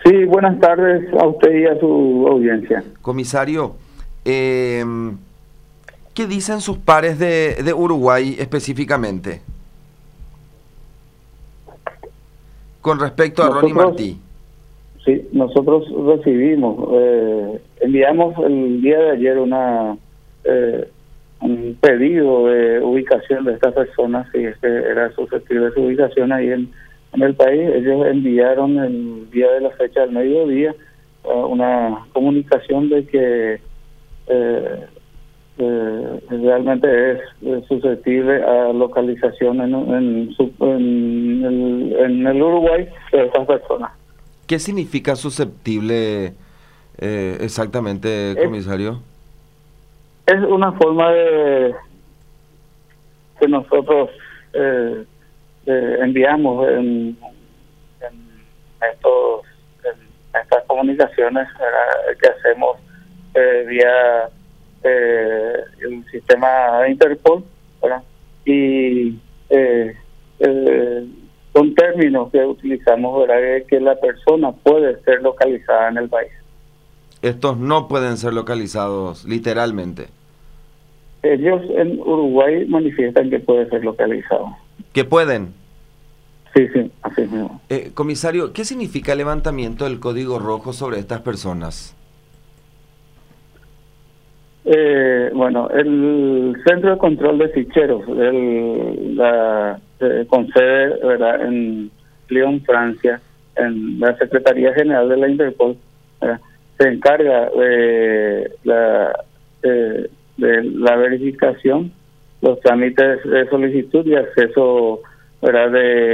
Sí, buenas tardes a usted y a su audiencia. Comisario, ¿qué dicen sus pares de Uruguay específicamente con respecto a Ronnie Nosotros, Martí? sí, nosotros recibimos, enviamos el día de ayer un pedido de ubicación de estas personas, si es que era susceptible de su ubicación ahí en el país. Ellos enviaron el día de la fecha del mediodía una comunicación de que realmente es susceptible a localización en el Uruguay de estas personas. ¿Qué significa susceptible exactamente, comisario? Es una forma de que nosotros enviamos en estas comunicaciones que hacemos vía el sistema de Interpol, ¿verdad? Y son términos que utilizamos, ¿verdad? Que la persona puede ser localizada en el país. Estos no pueden ser localizados literalmente. Ellos en Uruguay manifiestan que puede ser localizado. ¿Que pueden? Sí, sí, así mismo. Comisario, ¿qué significa el levantamiento del código rojo sobre estas personas? Bueno, el Centro de Control de Ficheros, con sede, ¿verdad?, en Lyon, Francia, en la Secretaría General de la Interpol, ¿verdad?, se encarga de la verificación, los trámites de solicitud y acceso, ¿verdad?,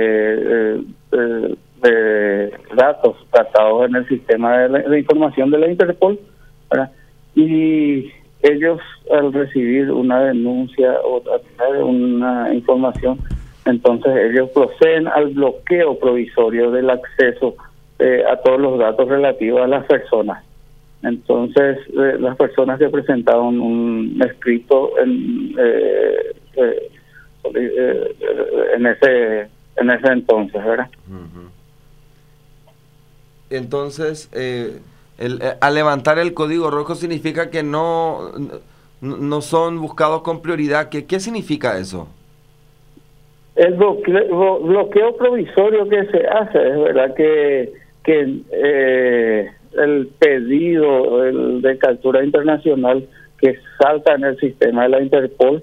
de datos tratados en el sistema de información de la Interpol, ¿verdad? Y ellos, al recibir una denuncia o una información, entonces ellos proceden al bloqueo provisorio del acceso a todos los datos relativos a las personas. Entonces, las personas que presentaron un escrito en ese entonces, ¿verdad? Uh-huh. Entonces, al levantar el código rojo significa que no son buscados con prioridad. ¿Qué significa eso? El bloqueo provisorio que se hace es verdad que el pedido de captura internacional que salta en el sistema de la Interpol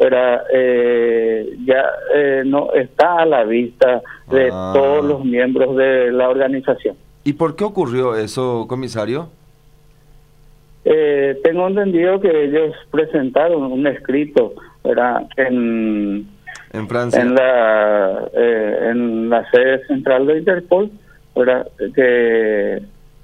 no está a la vista de todos los miembros de la organización. ¿Y por qué ocurrió eso, comisario? Tengo entendido que ellos presentaron un escrito, ¿verdad?, en Francia, en la sede central de Interpol, ¿verdad?, que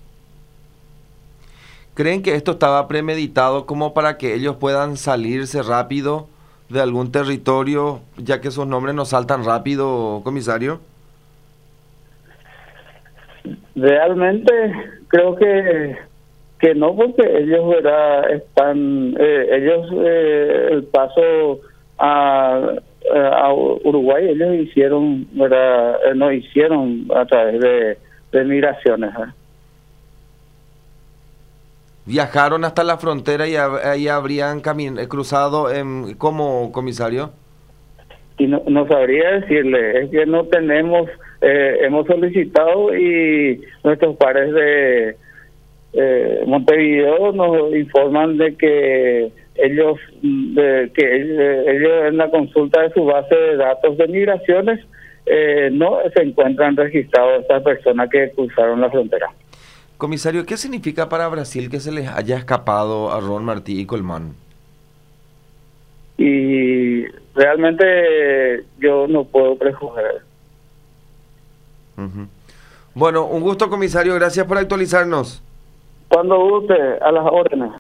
¿creen que esto estaba premeditado como para que ellos puedan salirse rápido de algún territorio, ya que sus nombres no saltan rápido, comisario? Realmente creo que no, porque ellos, ¿verdad?, el paso a Uruguay ellos hicieron, ¿verdad?, no hicieron a través de migraciones, ¿verdad? ¿Viajaron hasta la frontera y ahí habrían cruzado como, comisario? Y no sabría decirle, es que no tenemos, hemos solicitado y nuestros pares de Montevideo nos informan de que ellos en la consulta de su base de datos de migraciones no se encuentran registrados estas personas que cruzaron la frontera. Comisario, ¿qué significa para Brasil que se les haya escapado a Ron Martí y Colmán? Y realmente yo no puedo prejuzgar. Uh-huh. Bueno, un gusto, comisario, gracias por actualizarnos. Cuando guste, a las órdenes.